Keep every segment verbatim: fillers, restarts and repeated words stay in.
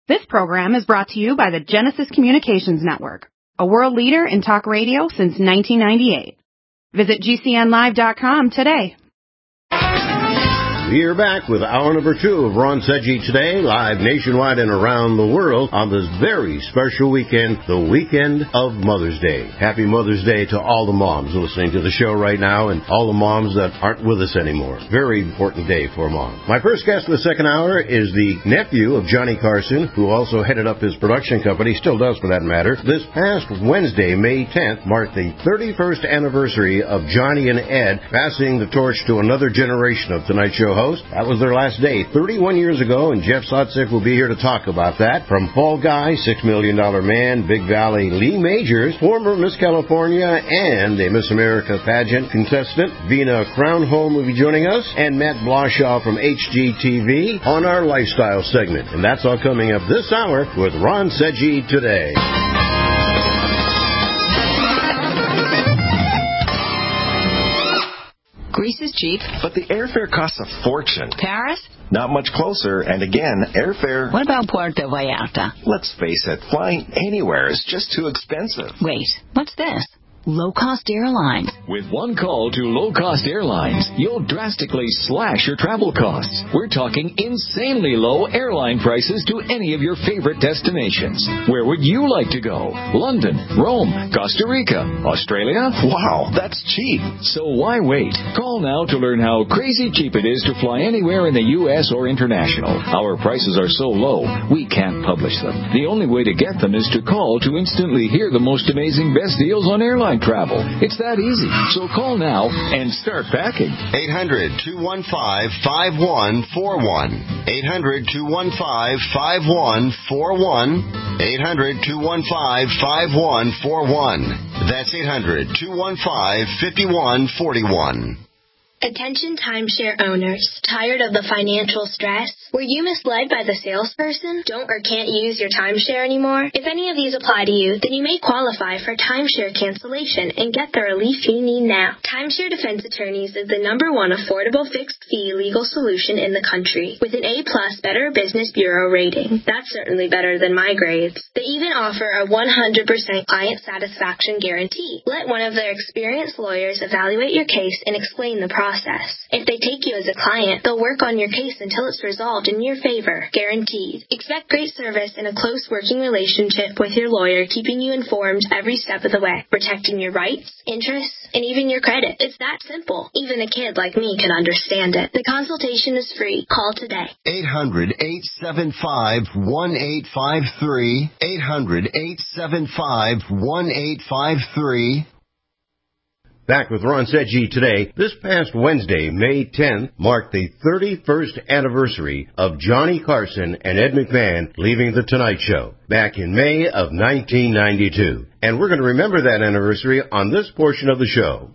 This program is brought to you by the Genesis Communications Network, a world leader in talk radio since nineteen ninety-eight. Visit G C N live dot com today. We're back with hour number two of Ron Seggi Today, live nationwide and around the world on this very special weekend, the weekend of Mother's Day. Happy Mother's Day to all the moms listening to the show right now and all the moms that aren't with us anymore. Very important day for mom. My first guest in the second hour is the nephew of Johnny Carson, who also headed up his production company, still does for that matter. This past Wednesday, May tenth, marked the thirty-first anniversary of Johnny and Ed, passing the torch to another generation of Tonight Show host. That was their last day thirty-one years ago, and Jeff Sotzek will be here to talk about that. From Fall Guy, Six Million Dollar Man, Big Valley, Lee Majors, former Miss California and a Miss America pageant contestant, Vina Crownholm will be joining us, and Matt Blashaw from H G T V on our lifestyle segment. And that's all coming up this hour with Ron Seggi Today. Greece is cheap. But the airfare costs a fortune. Paris? Not much closer, and again, airfare... What about Puerto Vallarta? Let's face it, flying anywhere is just too expensive. Wait, what's this? Low-cost airlines. With one call to low-cost airlines, you'll drastically slash your travel costs. We're talking insanely low airline prices to any of your favorite destinations. Where would you like to go? London, Rome, Costa Rica, Australia? Wow, that's cheap. So why wait? Call now to learn how crazy cheap it is to fly anywhere in the U S or international. Our prices are so low, we can't publish them. The only way to get them is to call to instantly hear the most amazing best deals on airline travel. It's that easy. So call now and start packing. eight hundred, two one five, five one four one. eight hundred, two one five, five one four one. eight hundred, two one five, five one four one. That's eight hundred, two one five, five one four one. Attention timeshare owners. Tired of the financial stress? Were you misled by the salesperson? Don't or can't use your timeshare anymore? If any of these apply to you, then you may qualify for timeshare cancellation and get the relief you need now. Timeshare Defense Attorneys is the number one affordable fixed-fee legal solution in the country, with an A-plus Better Business Bureau rating. That's certainly better than my grades. They even offer a one hundred percent client satisfaction guarantee. Let one of their experienced lawyers evaluate your case and explain the process. If they take you as a client, they'll work on your case until it's resolved in your favor, guaranteed. Expect great service and a close working relationship with your lawyer, keeping you informed every step of the way, protecting your rights, interests, and even your credit. It's that simple. Even a kid like me can understand it. The consultation is free. Call today. eight hundred, eight seven five, one eight five three. eight hundred, eight seven five, one eight five three. Back with Ron Seggi Today. This past Wednesday, May tenth, marked the thirty-first anniversary of Johnny Carson and Ed McMahon leaving The Tonight Show back in May of nineteen ninety-two. And we're going to remember that anniversary on this portion of the show.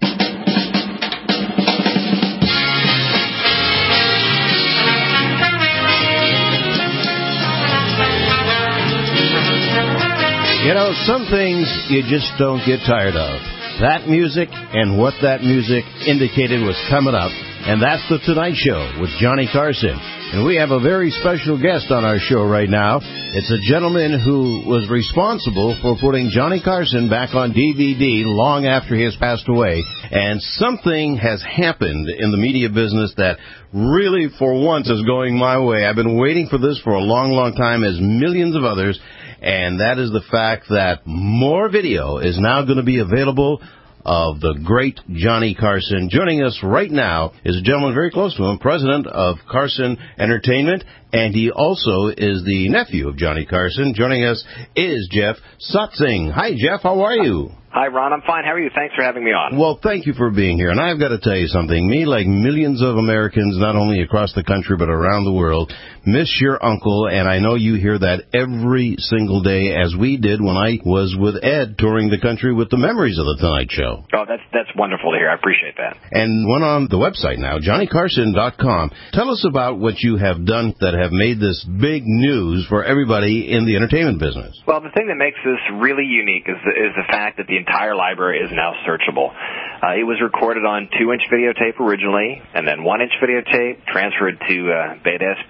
You know, some things you just don't get tired of. That music and what that music indicated was coming up, and that's The Tonight Show with Johnny Carson. And we have a very special guest on our show right now. It's a gentleman who was responsible for putting Johnny Carson back on D V D long after he has passed away. And something has happened in the media business that really, for once, is going my way. I've been waiting for this for a long, long time, as millions of others. And that is the fact that more video is now going to be available of the great Johnny Carson. Joining us right now is a gentleman very close to him, president of Carson Entertainment, and he also is the nephew of Johnny Carson. Joining us is Jeff Sotzek. Hi, Jeff. How are you? Hi, Ron. I'm fine. How are you? Thanks for having me on. Well, thank you for being here. And I've got to tell you something. Me, like millions of Americans, not only across the country but around the world, miss your uncle, and I know you hear that every single day, as we did when I was with Ed touring the country with the Memories of the Tonight Show. Oh, that's that's wonderful to hear. I appreciate that. And went on the website now, Johnny Carson dot com. Tell us about what you have done that have made this big news for everybody in the entertainment business. Well, the thing that makes this really unique is the, is the fact that the entire library is now searchable. Uh, it was recorded on two-inch videotape originally, and then one-inch videotape, transferred to uh, Beta S P,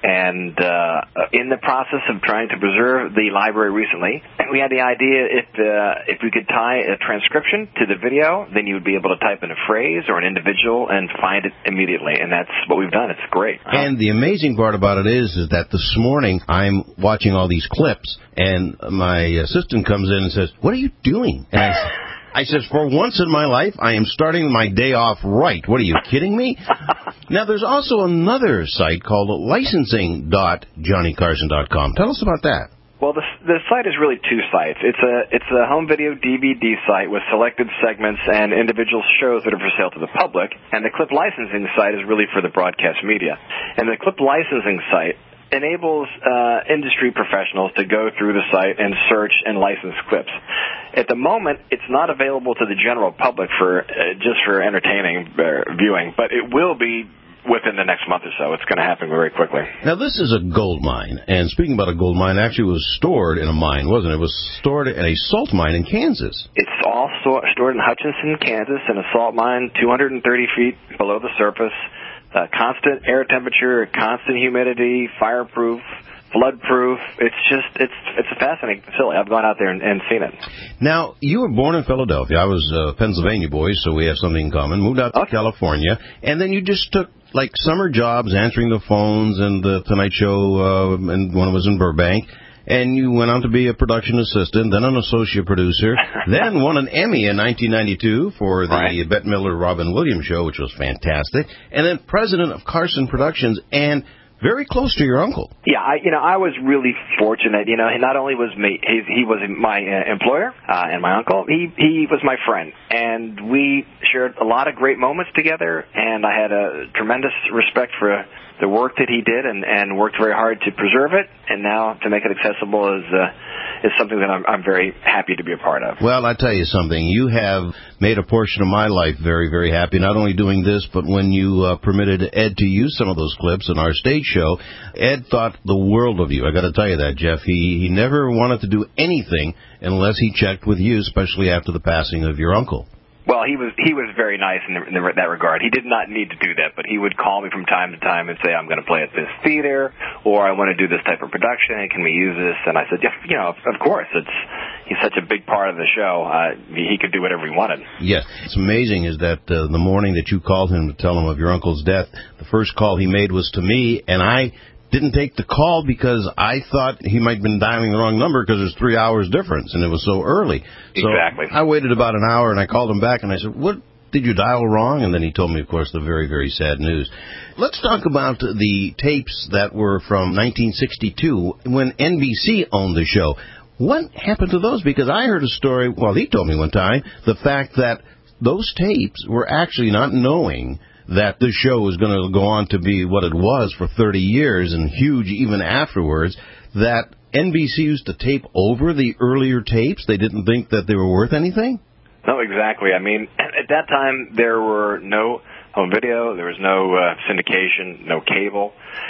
And uh, in the process of trying to preserve the library recently, we had the idea if uh, if we could tie a transcription to the video, then you would be able to type in a phrase or an individual and find it immediately. And that's what we've done. It's great. And the amazing part about it is, is that this morning I'm watching all these clips, and my assistant comes in and says, "What are you doing?" And I I says, for once in my life, I am starting my day off right. What are you kidding me? Now, there's also another site called licensing dot johnny carson dot com. Tell us about that. Well, the, the site is really two sites. It's a it's a home video D V D site with selected segments and individual shows that are for sale to the public, and the clip licensing site is really for the broadcast media. And the clip licensing site enables uh, industry professionals to go through the site and search and license clips. At the moment, it's not available to the general public for uh, just for entertaining uh, viewing, but it will be within the next month or so. It's going to happen very quickly. Now, this is a gold mine, and speaking about a gold mine, actually it was stored in a mine, wasn't it? It was stored in a salt mine in Kansas. It's all so- stored in Hutchinson, Kansas, in a salt mine two hundred thirty feet below the surface. Uh, constant air temperature, constant humidity, fireproof, flood-proof. It's just, it's it's a fascinating facility. I've gone out there and, and seen it. Now, you were born in Philadelphia. I was a Pennsylvania boy, so we have something in common. Moved out to okay. California, and then you just took, like, summer jobs answering the phones and the Tonight Show, uh, and when it was in Burbank. And you went on to be a production assistant, then an associate producer, then won an Emmy in nineteen ninety-two for the right. Bette Midler Robin Williams show, which was fantastic, and then president of Carson Productions, and very close to your uncle. Yeah, I, you know, I was really fortunate. You know, he not only was me, he, he was my uh, employer uh, and my uncle. He he was my friend, and we shared a lot of great moments together. And I had a tremendous respect for the work that he did, and, and worked very hard to preserve it. And now to make it accessible is uh, is something that I'm I'm very happy to be a part of. Well, I tell you something. You have made a portion of my life very, very happy. Not only doing this, but when you uh, permitted Ed to use some of those clips in our stage show, Ed thought the world of you. I got to tell you that, Jeff. He he never wanted to do anything unless he checked with you, especially after the passing of your uncle. Well, he was he was very nice in, the, in the, that regard. He did not need to do that, but he would call me from time to time and say, "I'm going to play at this theater," or "I want to do this type of production. Can we use this?" And I said, "Yeah, you know, of course. It's he's such a big part of the show. Uh, he could do whatever he wanted." Yes, it's amazing is that uh, the morning that you called him to tell him of your uncle's death, the first call he made was to me, and I didn't take the call because I thought he might have been dialing the wrong number because there's three hours difference, and it was so early. So exactly. I waited about an hour, and I called him back, and I said, "What did you dial wrong?" And then he told me, of course, the very, very sad news. Let's talk about the tapes that were from nineteen sixty-two when N B C owned the show. What happened to those? Because I heard a story, well, he told me one time, the fact that those tapes were actually not knowing that this show was going to go on to be what it was for thirty years and huge even afterwards, that N B C used to tape over the earlier tapes. They didn't think that they were worth anything? No, exactly. I mean, at that time, there were no home video, there was no uh, syndication, no cable,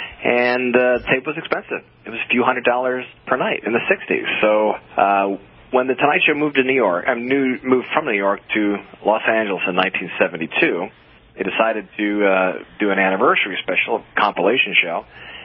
and uh, tape was expensive. It was a few hundred dollars per night in the sixties. So uh, when The Tonight Show moved to New York, I mean, moved from New York to Los Angeles in nineteen seventy-two, they decided to uh, do an anniversary special, compilation show,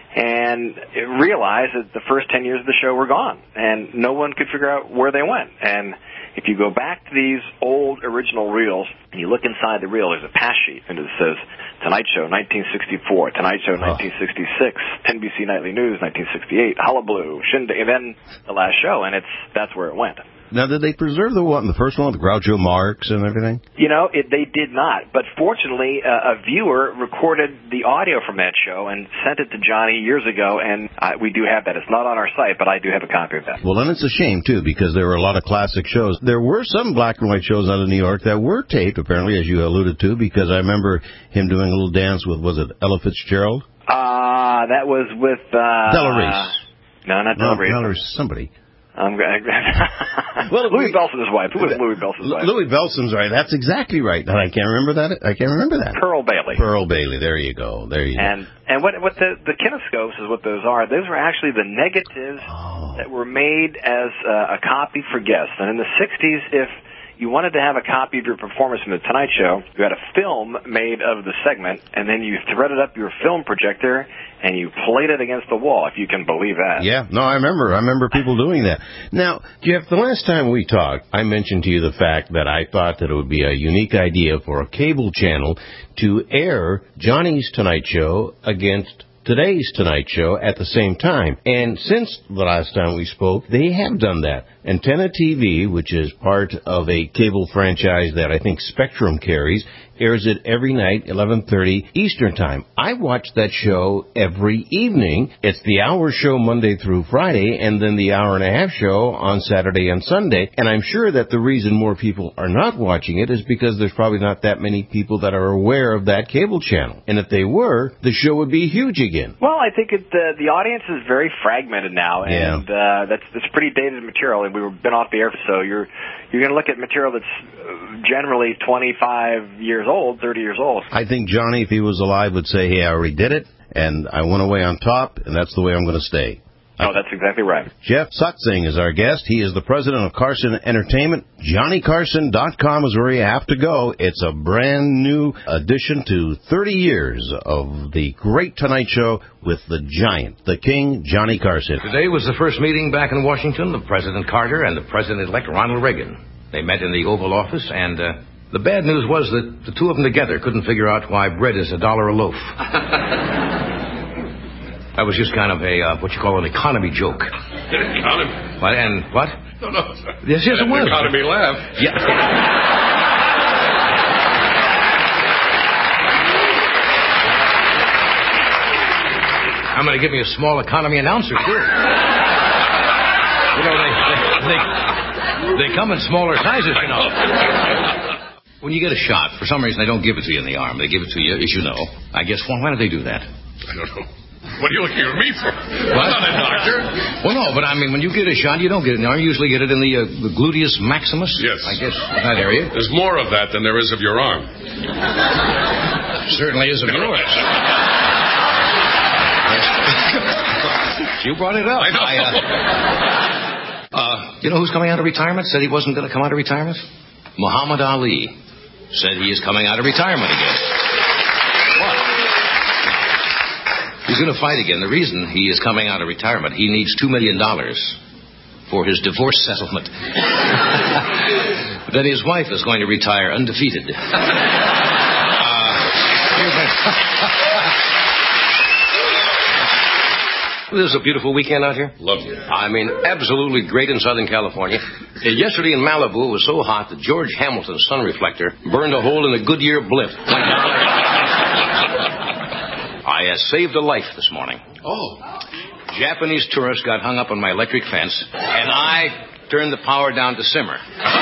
and it realized that the first ten years of the show were gone, and no one could figure out where they went. And if you go back to these old original reels, and you look inside the reel, there's a pass sheet, and it says Tonight Show nineteen sixty-four, Tonight Show nineteen sixty-six, N B C Nightly News nineteen sixty-eight, Hullabaloo, Shindig, and then the last show, and it's that's where it went. Now, did they preserve the one, the first one, the Groucho Marx and everything? You know, it, they did not. But fortunately, uh, a viewer recorded the audio from that show and sent it to Johnny years ago, and uh, we do have that. It's not on our site, but I do have a copy of that. Well, then it's a shame, too, because there were a lot of classic shows. There were some black and white shows out of New York that were taped, apparently, as you alluded to, because I remember him doing a little dance with, was it Ella Fitzgerald? Uh, that was with... Uh, Della Reese. No, not Della Reese. No, Della Reese, somebody. I'm well, Louis Bellson's wife. Who was Louis Bellson's wife? Louis Bellson's right. That's exactly right. And I can't remember that. I can't remember that. Pearl Bailey. Pearl Bailey. There you go. There you and, go. And what what the the kinescopes is what those are. Those were actually the negatives oh. that were made as uh, a copy for guests. And in the sixties, if you wanted to have a copy of your performance from The Tonight Show, you had a film made of the segment, and then you threaded up your film projector and you played it against the wall, if you can believe that. Yeah, no, I remember. I remember people doing that. Now, Jeff, the last time we talked, I mentioned to you the fact that I thought that it would be a unique idea for a cable channel to air Johnny's Tonight Show against today's Tonight Show at the same time. And since the last time we spoke, they have done that. Antenna T V, which is part of a cable franchise that I think Spectrum carries, airs it every night, eleven thirty Eastern Time. I watch that show every evening. It's the hour show Monday through Friday, and then the hour and a half show on Saturday and Sunday. And I'm sure that the reason more people are not watching it is because there's probably not that many people that are aware of that cable channel. And if they were, the show would be huge again. Well, I think it, uh, the audience is very fragmented now, and yeah. uh, that's, that's pretty dated material. And we've been off the air, so you're you're going to look at material that's generally twenty-five years old, thirty years old. I think Johnny, if he was alive, would say, hey, I already did it, and I went away on top, and that's the way I'm going to stay. Oh, that's exactly right. Jeff Sutzing is our guest. He is the president of Carson Entertainment. Johnny Carson dot com is where you have to go. It's a brand new addition to thirty years of the great Tonight Show with the giant, the king, Johnny Carson. Today was the first meeting back in Washington of President Carter and the President-elect Ronald Reagan. They met in the Oval Office, and uh, the bad news was that the two of them together couldn't figure out why bread is a dollar a loaf. That was just kind of a, uh, what you call an economy joke. Economy? What, and what? No, no. Yes, yes, it was. Economy laugh. Yeah. I'm going to give me a small economy announcer, too. You know, they, they, they, they come in smaller sizes, you know. When you get a shot, for some reason they don't give it to you in the arm. They give it to you, as you know. I guess, well, why do they do that? I don't know. What are you looking at me for? What? I'm not a doctor. Well, no, but I mean, when you get a shot, you don't get it in the arm. You usually get it in the, uh, the gluteus maximus. Yes. I guess that area. There's more of that than there is of your arm. Certainly is of yours. You brought it up. I know. I, uh, uh, you know who's coming out of retirement? Said he wasn't going to come out of retirement? Muhammad Ali said he is coming out of retirement again. What? He's going to fight again. The reason he is coming out of retirement, he needs two million dollars for his divorce settlement. Then his wife is going to retire undefeated. uh, This is a beautiful weekend out here. Lovely. I mean, absolutely great in Southern California. Uh, yesterday in Malibu, it was so hot that George Hamilton's sun reflector burned a hole in the Goodyear blimp. I uh, saved a life this morning. Oh. Japanese tourist got hung up on my electric fence, and I turned the power down to simmer.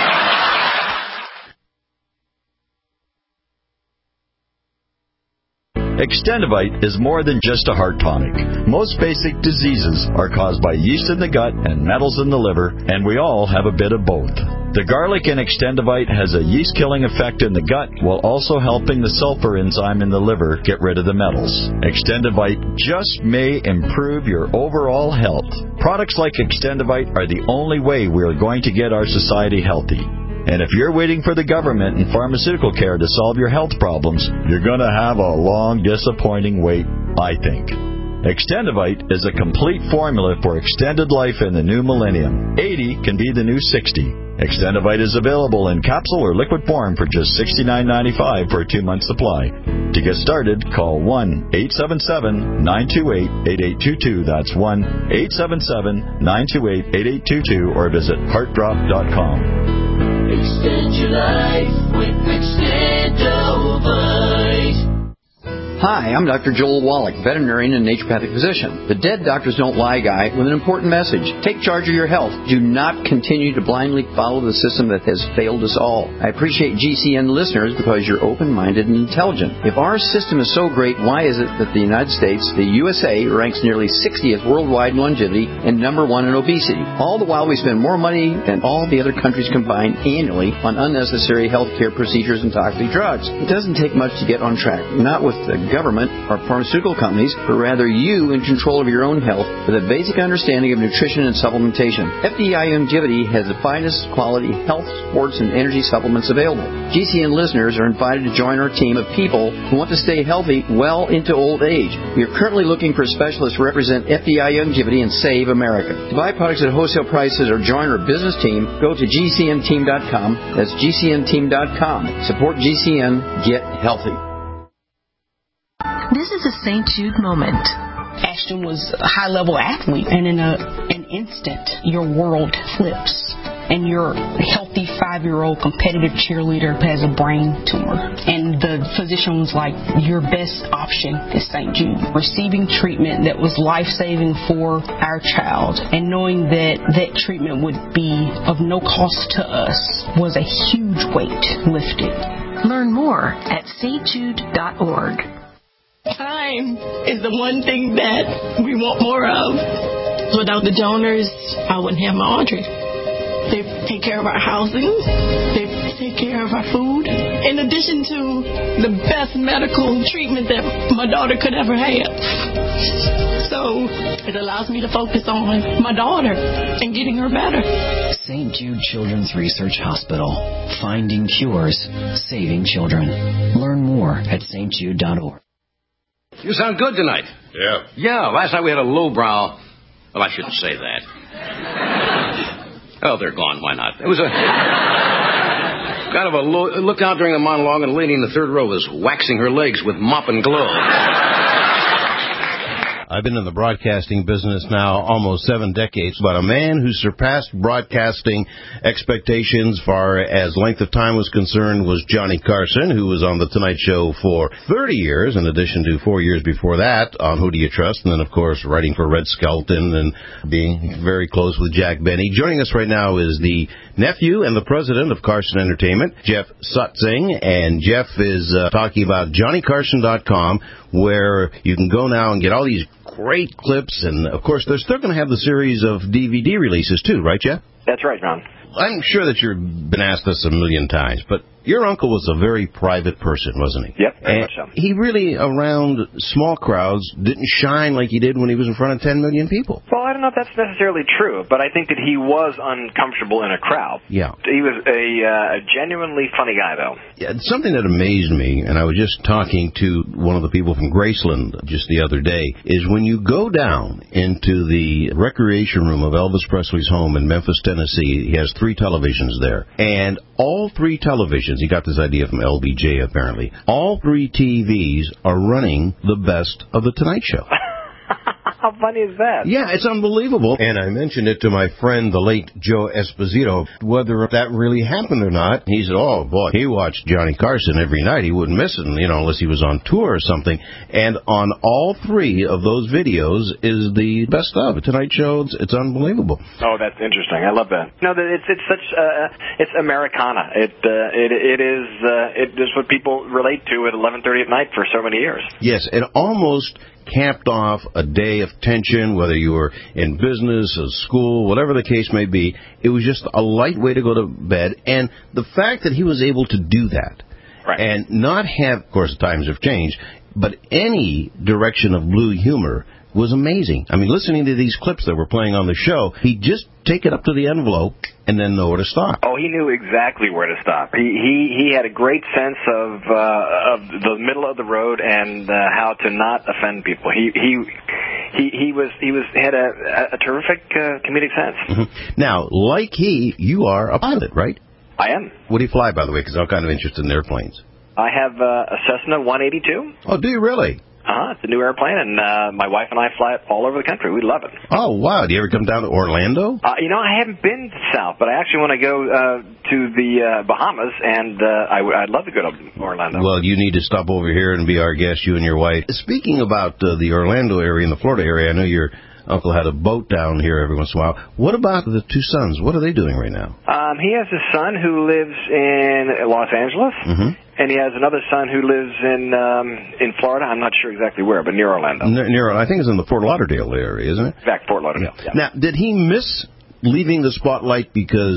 Extendivite is more than just a heart tonic. Most basic diseases are caused by yeast in the gut and metals in the liver, and we all have a bit of both. The garlic in Extendivite has a yeast-killing effect in the gut while also helping the sulfur enzyme in the liver get rid of the metals. Extendivite just may improve your overall health. Products like Extendivite are the only way we are going to get our society healthy. And if you're waiting for the government and pharmaceutical care to solve your health problems, you're going to have a long, disappointing wait, I think. Extendivite is a complete formula for extended life in the new millennium. eighty can be the new sixty. Extendivite is available in capsule or liquid form for just sixty-nine ninety-five for a two-month supply. To get started, call one eight seven seven, nine two eight, eight eight two two. That's one eight seven seven, nine two eight, eight eight two two or visit heart drop dot com. Extend your life with Extendivite. Hi, I'm Doctor Joel Wallach, veterinarian and naturopathic physician. The Dead Doctors Don't Lie guy with an important message. Take charge of your health. Do not continue to blindly follow the system that has failed us all. I appreciate G C N listeners because you're open-minded and intelligent. If our system is so great, why is it that the United States, the U S A, ranks nearly sixtieth worldwide in longevity and number one in obesity? All the while we spend more money than all the other countries combined annually on unnecessary health care procedures and toxic drugs. It doesn't take much to get on track. Not with the government or pharmaceutical companies, but rather you in control of your own health with a basic understanding of nutrition and supplementation. F D I Longevity has the finest quality health, sports, and energy supplements available. G C N listeners are invited to join our team of people who want to stay healthy well into old age. We are currently looking for specialists to represent F D I Longevity and Save America. To buy products at wholesale prices or join our business team, go to G C N team dot com. That's G C N team dot com. Support G C N. Get healthy. This is a Saint Jude moment. Ashton was a high-level athlete, and in a, an instant, your world flips. And your healthy five-year-old competitive cheerleader has a brain tumor. And the physician was like, your best option is Saint Jude. Receiving treatment that was life-saving for our child and knowing that that treatment would be of no cost to us was a huge weight lifted. Learn more at Saint Jude dot org. Time is the one thing that we want more of. Without the donors, I wouldn't have my Audrey. They take care of our housing. They take care of our food. In addition to the best medical treatment that my daughter could ever have. So it allows me to focus on my daughter and getting her better. Saint Jude Children's Research Hospital. Finding cures, saving children. Learn more at Saint Jude dot org. You sound good tonight. Yeah. Yeah, last night we had a lowbrow... Well, I shouldn't say that. Oh, they're gone. Why not? It was a... kind of a low... I looked out during the monologue, and a lady in the third row was waxing her legs with mop and glove. I've been in the broadcasting business now almost seven decades, but a man who surpassed broadcasting expectations far as length of time was concerned was Johnny Carson, who was on The Tonight Show for thirty years, in addition to four years before that on Who Do You Trust, and then, of course, writing for Red Skelton and being very close with Jack Benny. Joining us right now is the nephew and the president of Carson Entertainment, Jeff Sutzing, and Jeff is uh, talking about Johnny Carson dot com, where you can go now and get all these great clips, and, of course, they're still going to have the series of D V D releases, too, right, Jeff? That's right, Ron. I'm sure that you've been asked this a million times, but your uncle was a very private person, wasn't he? Yep, very and much so. He really, around small crowds, didn't shine like he did when he was in front of ten million people. Well, I don't know if that's necessarily true, but I think that he was uncomfortable in a crowd. Yeah. He was a, uh, a genuinely funny guy, though. Yeah, something that amazed me, and I was just talking to one of the people from Graceland just the other day, is when you go down into the recreation room of Elvis Presley's home in Memphis, Tennessee, he has three televisions there, and all three televisions, he got this idea from L B J apparently, all three T Vs are running the best of The Tonight Show. How funny is that? Yeah, it's unbelievable. And I mentioned it to my friend, the late Joe Esposito, whether that really happened or not. He said, oh, boy, he watched Johnny Carson every night. He wouldn't miss it, you know, unless he was on tour or something. And on all three of those videos is the best of The Tonight Show. It's, it's unbelievable. Oh, that's interesting. I love that. No, that it's it's such uh, it's Americana. It uh, it it is uh, it is what people relate to at eleven thirty at night for so many years. Yes, it almost capped off a day of tension, whether you were in business or school, whatever the case may be. It was just a light way to go to bed. And the fact that he was able to do that, right, and not have, of course, the times have changed, but any direction of blue humor was amazing. I mean, listening to these clips that were playing on the show, he'd just take it up to the envelope and then know where to stop. Oh, he knew exactly where to stop. He he, he had a great sense of uh, of the middle of the road and uh, how to not offend people. He he he, he was he was had a, a terrific uh, comedic sense. Mm-hmm. Now, like he, you are a pilot, right? I am. What do you fly, by the way? Because I'm kind of interested in airplanes. I have uh, a Cessna one eighty-two. Oh, do you really? Uh-huh. It's a new airplane, and uh, my wife and I fly it all over the country. We love it. Oh, wow. Do you ever come down to Orlando? Uh, you know, I haven't been south, but I actually want to go uh, to the uh, Bahamas, and uh, I w- I'd love to go to Orlando. Well, you need to stop over here and be our guest, you and your wife. Speaking about uh, the Orlando area and the Florida area, I know your uncle had a boat down here every once in a while. What about the two sons? What are they doing right now? Um, he has a son who lives in Los Angeles. Mm-hmm. And he has another son who lives in um, in Florida. I'm not sure exactly where, but near Orlando. Near, near I think it's in the Fort Lauderdale area, isn't it? In fact, Fort Lauderdale. Yeah. Now, did he miss leaving the spotlight because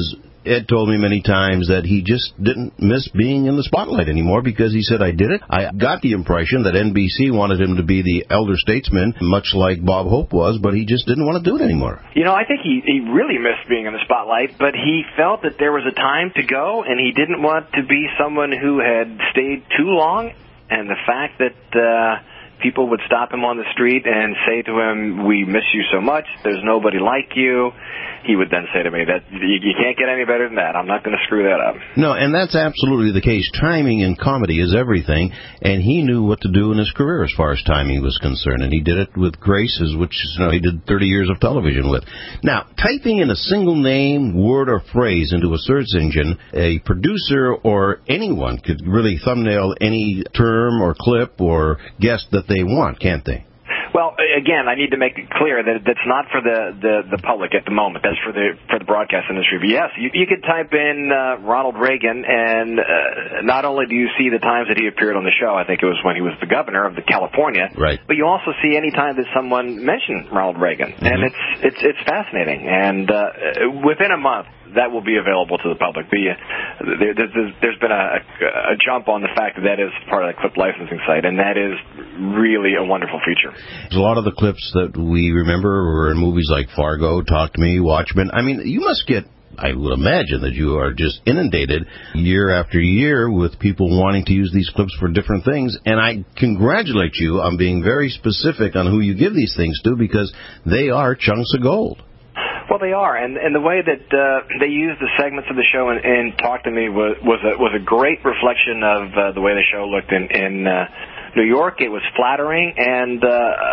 Ed told me many times that he just didn't miss being in the spotlight anymore because he said, I did it. I got the impression that N B C wanted him to be the elder statesman, much like Bob Hope was, but he just didn't want to do it anymore. You know, I think he, he really missed being in the spotlight, but he felt that there was a time to go, and he didn't want to be someone who had stayed too long, and the fact that uh, people would stop him on the street and say to him, we miss you so much, there's nobody like you, he would then say to me that you, you can't get any better than that. I'm not going to screw that up. No, and that's absolutely the case. Timing in comedy is everything, and he knew what to do in his career as far as timing was concerned, and he did it with graces, which you know, he did thirty years of television with. Now, typing in a single name, word, or phrase into a search engine, a producer or anyone could really thumbnail any term or clip or guest that they want, can't they? Well, again, I need to make it clear that that's not for the, the, the public at the moment. That's for the for the broadcast industry. But yes, you, you could type in uh, Ronald Reagan, and uh, not only do you see the times that he appeared on the show, I think it was when he was the governor of the California, right. But you also see any time that someone mentioned Ronald Reagan, mm-hmm. and it's it's it's fascinating. And uh, within a month, that will be available to the public. The, uh, there, there's, there's been a, a jump on the fact that that is part of the clip licensing site, and that is really a wonderful feature. A lot of the clips that we remember were in movies like Fargo, Talk to Me, Watchmen. I mean, you must get, I would imagine that you are just inundated year after year with people wanting to use these clips for different things, and I congratulate you on being very specific on who you give these things to, because they are chunks of gold. Well, they are, and and the way that uh, they used the segments of the show and, and Talk to Me was was a, was a great reflection of uh, the way the show looked in in uh, New York. It was flattering, and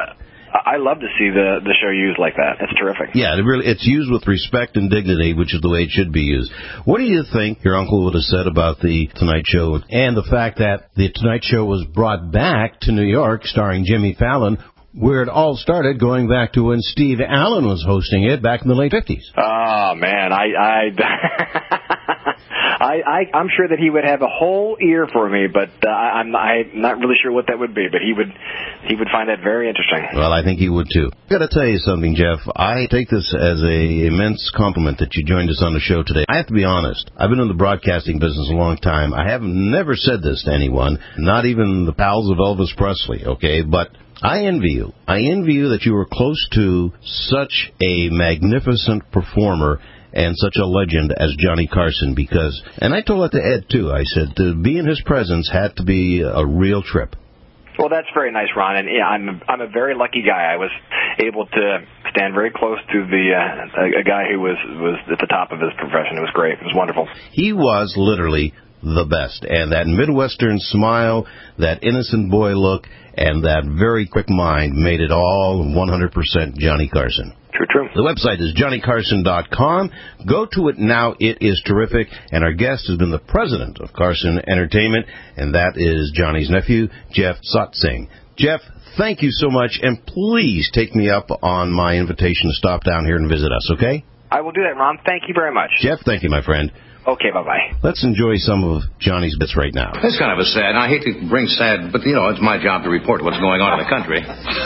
uh, I love to see the the show used like that. It's terrific. Yeah, it really, it's used with respect and dignity, which is the way it should be used. What do you think your uncle would have said about the Tonight Show and the fact that the Tonight Show was brought back to New York, starring Jimmy Fallon, where it all started, going back to when Steve Allen was hosting it back in the late fifties? Oh, man, I, I, I, I, I'm sure that he would have a whole ear for me, but uh, I'm, I'm not really sure what that would be, but he would, he would find that very interesting. Well, I think he would, too. I've got to tell you something, Jeff. I take this as an immense compliment that you joined us on the show today. I have to be honest. I've been in the broadcasting business a long time. I have never said this to anyone, not even the pals of Elvis Presley, okay, but I envy you. I envy you that you were close to such a magnificent performer and such a legend as Johnny Carson, because, and I told that to Ed, too, I said, to be in his presence had to be a real trip. Well, that's very nice, Ron, and yeah, I'm a, I'm a very lucky guy. I was able to stand very close to the uh, a, a guy who was, was at the top of his profession. It was great. It was wonderful. He was literally the best, and that Midwestern smile, that innocent boy look, and that very quick mind made it all one hundred percent Johnny Carson. True, true. The website is johnny carson dot com. Go to it now. It is terrific. And our guest has been the president of Carson Entertainment, and that is Johnny's nephew, Jeff Satsing. Jeff, thank you so much, and please take me up on my invitation to stop down here and visit us, okay? I will do that, Ron. Thank you very much. Jeff, thank you, my friend. Okay, bye-bye. Let's enjoy some of Johnny's bits right now. That's kind of a sad, I hate to bring sad, but, you know, it's my job to report what's going on in the country.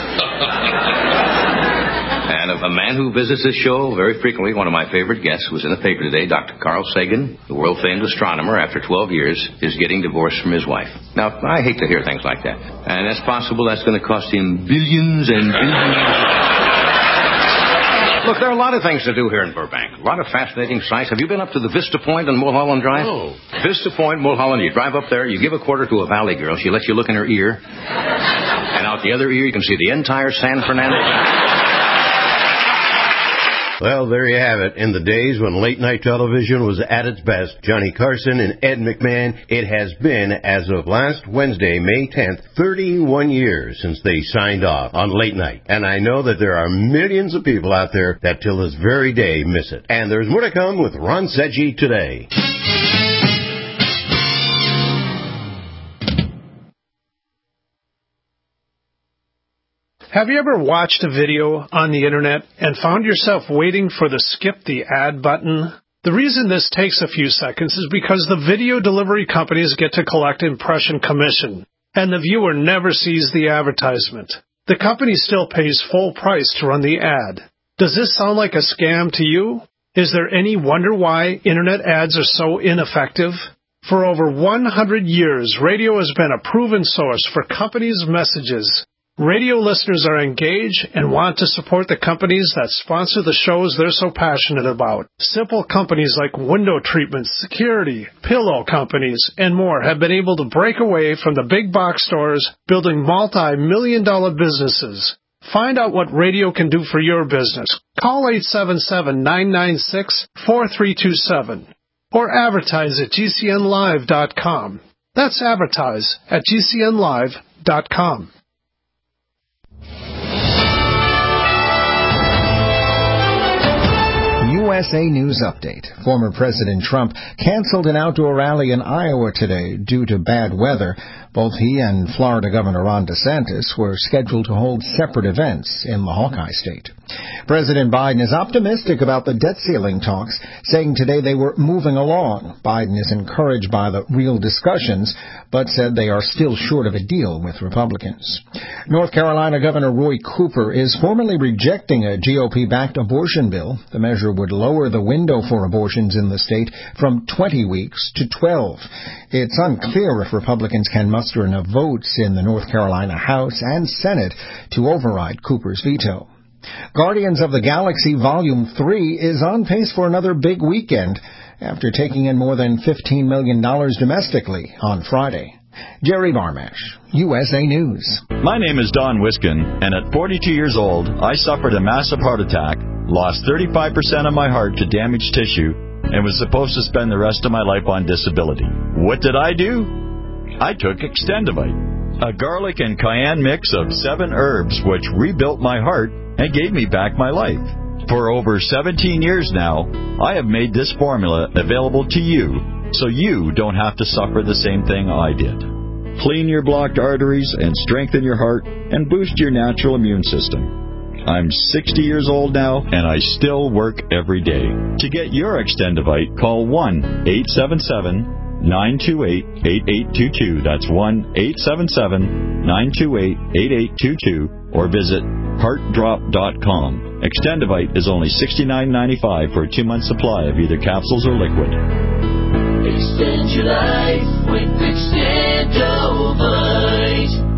And a man who visits this show very frequently, one of my favorite guests, was in the paper today, Doctor Carl Sagan, the world-famed astronomer, after twelve years, is getting divorced from his wife. Now, I hate to hear things like that. And it's possible that's going to cost him billions and billions. Look, there are a lot of things to do here in Burbank. A lot of fascinating sights. Have you been up to the Vista Point on Mulholland Drive? Oh. Vista Point, Mulholland. You drive up there, you give a quarter to a valley girl. She lets you look in her ear. And out the other ear, you can see the entire San Fernando Valley. Well, there you have it. In the days when late-night television was at its best, Johnny Carson and Ed McMahon, it has been, as of last Wednesday, May tenth, thirty-one years since they signed off on late night. And I know that there are millions of people out there that till this very day miss it. And there's more to come with Ron Seggi today. Have you ever watched a video on the internet and found yourself waiting for the skip the ad button? The reason this takes a few seconds is because the video delivery companies get to collect impression commission, and the viewer never sees the advertisement. The company still pays full price to run the ad. Does this sound like a scam to you? Is there any wonder why Internet ads are so ineffective? For over one hundred years, radio has been a proven source for companies' messages. Radio listeners are engaged and want to support the companies that sponsor the shows they're so passionate about. Simple companies like window treatments, security, pillow companies, and more have been able to break away from the big box stores, building multi-million dollar businesses. Find out what radio can do for your business. Call eight seven seven, nine nine six, four three two seven or advertise at G C N live dot com. That's advertise at G C N live dot com. U S A News Update. Former President Trump canceled an outdoor rally in Iowa today due to bad weather. Both he and Florida Governor Ron DeSantis were scheduled to hold separate events in the Hawkeye State. President Biden is optimistic about the debt ceiling talks, saying today they were moving along. Biden is encouraged by the real discussions, but said they are still short of a deal with Republicans. North Carolina Governor Roy Cooper is formally rejecting a G O P-backed abortion bill. The measure would lower the window for abortions in the state from twenty weeks to twelve. It's unclear if Republicans can muster enough votes in the North Carolina House and Senate to override Cooper's veto. Guardians of the Galaxy Volume three is on pace for another big weekend after taking in more than fifteen million dollars domestically on Friday. Jerry Varmash, U S A News. My name is Don Wiskin, and at forty-two years old, I suffered a massive heart attack, lost thirty-five percent of my heart to damaged tissue, and was supposed to spend the rest of my life on disability. What did I do? I took Extendivite, a garlic and cayenne mix of seven herbs which rebuilt my heart and gave me back my life. For over seventeen years now, I have made this formula available to you so you don't have to suffer the same thing I did. Clean your blocked arteries and strengthen your heart and boost your natural immune system. I'm sixty years old now, and I still work every day. To get your Extendivite, call one eight seven seven, nine two eight, eight eight two two. That's one eight seven seven, nine two eight, eight eight two two, or visit heart drop dot com. Extendivite is only sixty-nine ninety-five for a two-month supply of either capsules or liquid. Extend your life with Extendovite.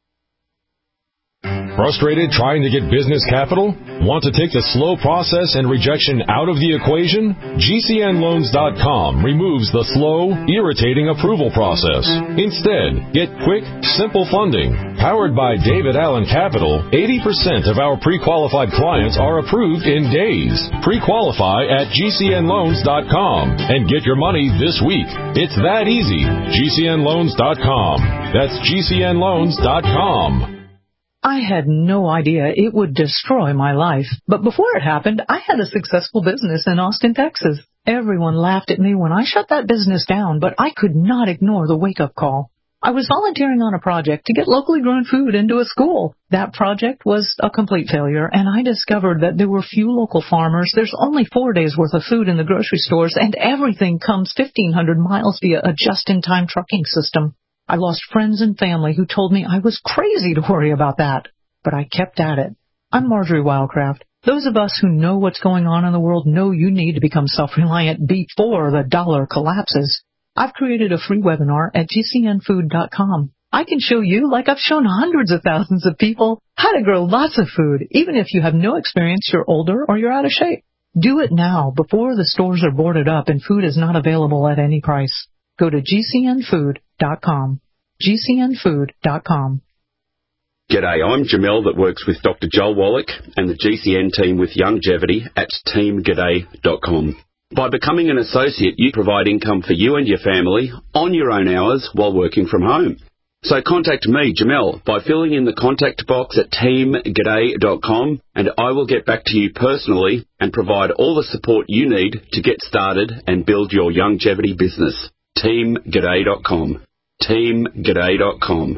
Frustrated trying to get business capital? Want to take the slow process and rejection out of the equation? G C N loans dot com removes the slow, irritating approval process. Instead, get quick, simple funding. Powered by David Allen Capital, eighty percent of our pre-qualified clients are approved in days. Pre-qualify at G C N loans dot com and get your money this week. It's that easy. G C N loans dot com. That's G C N loans dot com. I had no idea it would destroy my life. But before it happened, I had a successful business in Austin, Texas. Everyone laughed at me when I shut that business down, but I could not ignore the wake-up call. I was volunteering on a project to get locally grown food into a school. That project was a complete failure, and I discovered that there were few local farmers. There's only four days' worth of food in the grocery stores, and everything comes fifteen hundred miles via a just-in-time trucking system. I lost friends and family who told me I was crazy to worry about that. But I kept at it. I'm Marjorie Wildcraft. Those of us who know what's going on in the world know you need to become self-reliant before the dollar collapses. I've created a free webinar at G C N food dot com. I can show you, like I've shown hundreds of thousands of people, how to grow lots of food, even if you have no experience, you're older, or you're out of shape. Do it now, before the stores are boarded up and food is not available at any price. Go to G C N food dot com. G C N food dot com. G'day, I'm Jamel that works with Doctor Joel Wallach and the G C N team with Longevity at team g'day dot com. By becoming an associate, you provide income for you and your family on your own hours while working from home. So contact me, Jamel, by filling in the contact box at team g'day dot com, and I will get back to you personally and provide all the support you need to get started and build your longevity business. team g'day dot com. team g'day dot com.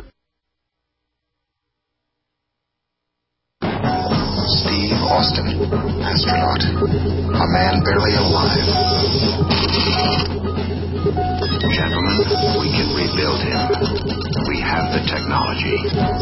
Steve Austin, astronaut, a man barely alive. gentlemen, we can rebuild him. We have the technology.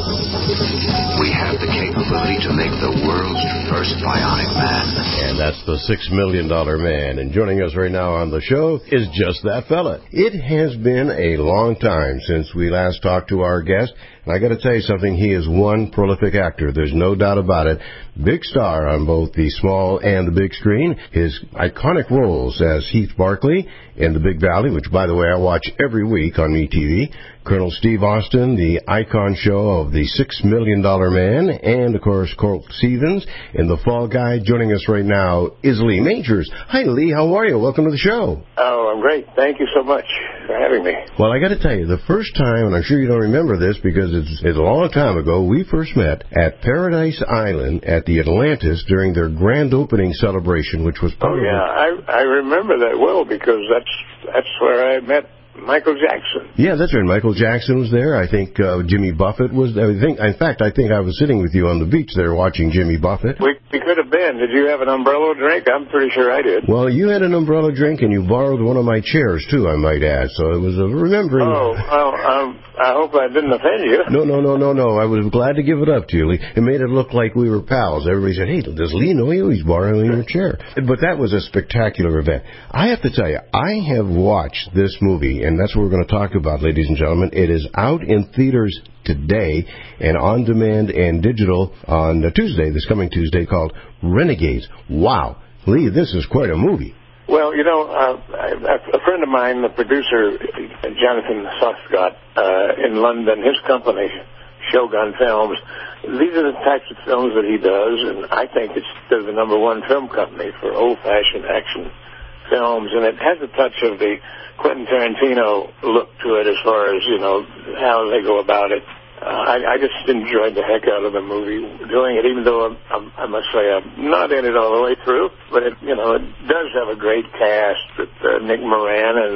We have the capability to make the world's first bionic man. And that's the Six Million Dollar Man. And joining us right now on the show is just that fella. It has been a long time since we last talked to our guest. And I got to tell you something, he is one prolific actor. There's no doubt about it. Big star on both the small and the big screen. His iconic roles as Heath Barkley in The Big Valley, which, by the way, I watch every week on MeTV. Colonel Steve Austin, the icon show of the Six Million Dollar Man, and, of course, Colt Stevens in The Fall Guy. Joining us right now is Lee Majors. Hi, Lee. How are you? Welcome to the show. Oh, I'm great. Thank you so much for having me. Well, I got to tell you, the first time, and I'm sure you don't remember this because it's, it's a long time ago, we first met at Paradise Island at the Atlantis during their grand opening celebration, which was Oh, yeah. I, I remember that well because that's that's where I met Michael Jackson. Yeah, that's right. Michael Jackson was there. I think uh, Jimmy Buffett was there. I think, in fact, I think I was sitting with you on the beach there watching Jimmy Buffett. We, we could have been. Did you have an umbrella drink? I'm pretty sure I did. Well, you had an umbrella drink, and you borrowed one of my chairs, too, I might add. So it was a remembering. Oh, well, um, I hope I didn't offend you. No, no, no, no, no. I was glad to give it up to you, Lee. It made it look like we were pals. Everybody said, hey, does Lee know you? He's borrowing your chair. But that was a spectacular event. I have to tell you, I have watched this movie, and that's what we're going to talk about, ladies and gentlemen. It is out in theaters today and on demand and digital on Tuesday, this coming Tuesday, called Renegades. Wow. Lee, this is quite a movie. Well, you know, uh, a friend of mine, the producer, Jonathan Soscott, uh, in London, his company, Shogun Films, these are the types of films that he does, and I think it's they're the number one film company for old-fashioned action films, and it has a touch of the Quentin Tarantino look to it as far as, you know, how they go about it. Uh, I, I just enjoyed the heck out of the movie doing it, even though I'm, I'm, I must say I'm not in it all the way through. But, it, you know, it does have a great cast with uh, Nick Moran and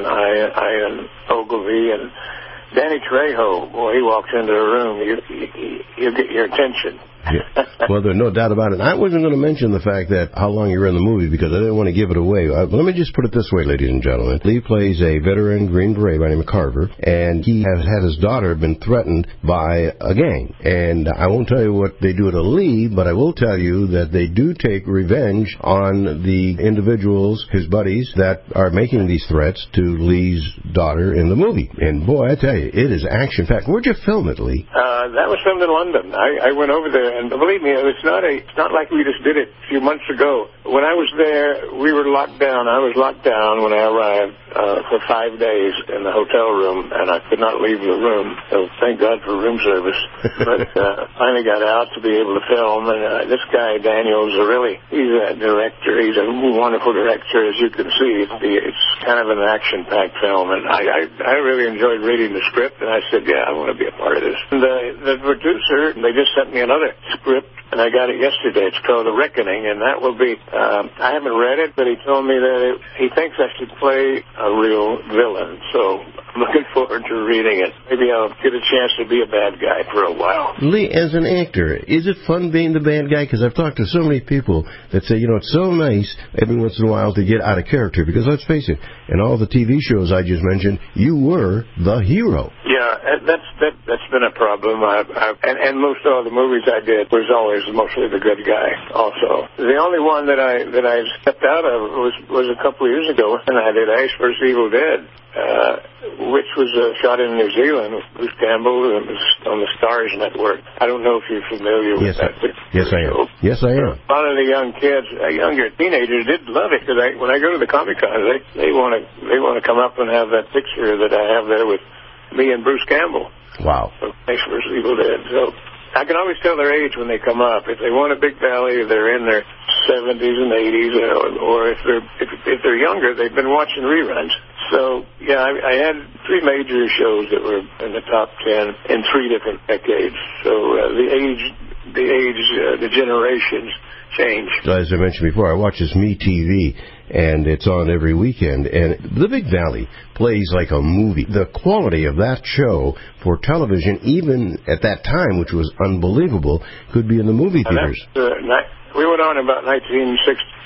Ian Ogilvy and Danny Trejo. Boy, he walks into a room, you, you, you get your attention. Yeah. Well, there's no doubt about it. I wasn't going to mention the fact that how long you were in the movie because I didn't want to give it away. Uh, let me just put it this way, ladies and gentlemen. Lee plays a veteran Green Beret by the name of Carver, and he has had his daughter been threatened by a gang. And I won't tell you what they do to Lee, but I will tell you that they do take revenge on the individuals, his buddies, that are making these threats to Lee's daughter in the movie. And boy, I tell you, it is action-packed. Where'd you film it, Lee? Uh, that was filmed in London. I, I went over there. And believe me, it's not a, it's not like we just did it a few months ago. When I was there, we were locked down. I was locked down when I arrived uh, for five days in the hotel room, and I could not leave the room. So thank God for room service. But uh, finally got out to be able to film. And uh, this guy Daniel's a really, he's a director. He's a wonderful director, as you can see. It's, it's kind of an action-packed film, and I, I, I really enjoyed reading the script. And I said, yeah, I want to be a part of this. And the, the producer, they just sent me another script, and I got it yesterday. It's called The Reckoning, and that will be, um, I haven't read it, but he told me that it, he thinks I should play a real villain, so I'm looking forward to reading it. Maybe I'll get a chance to be a bad guy for a while. Lee, as an actor, is it fun being the bad guy? Because I've talked to so many people that say, you know, it's so nice every once in a while to get out of character, because let's face it, in all the T V shows I just mentioned, you were the hero. Yeah, that's that, that's been a problem. I, I, and, and most all the movies I did was always mostly the good guy. Also, the only one that I that I stepped out of was was a couple of years ago, and I did Ash versus Evil Dead, uh, which was uh, shot in New Zealand with Bruce Campbell and was on the Stars Network. I don't know if you're familiar with yes, that. I, yes, I am. Yes, I am. A lot of the young kids, uh, younger teenagers, did love it because I, when I go to the Comic Con, they they want to they want to come up and have that picture that I have there with me and Bruce Campbell. Wow. Ash versus Evil Dead. So I can always tell their age when they come up. If they want a big valley, they're in their seventies and eighties, or, or if they're if, if they're younger, they've been watching reruns. So yeah, I, I had three major shows that were in the top ten in three different decades. So uh, the age, the age, uh, the generations change. As I mentioned before, I watch this MeTV, and it's on every weekend. And The Big Valley plays like a movie. The quality of that show for television, even at that time, which was unbelievable, could be in the movie theaters. Uh, we went on about nineteen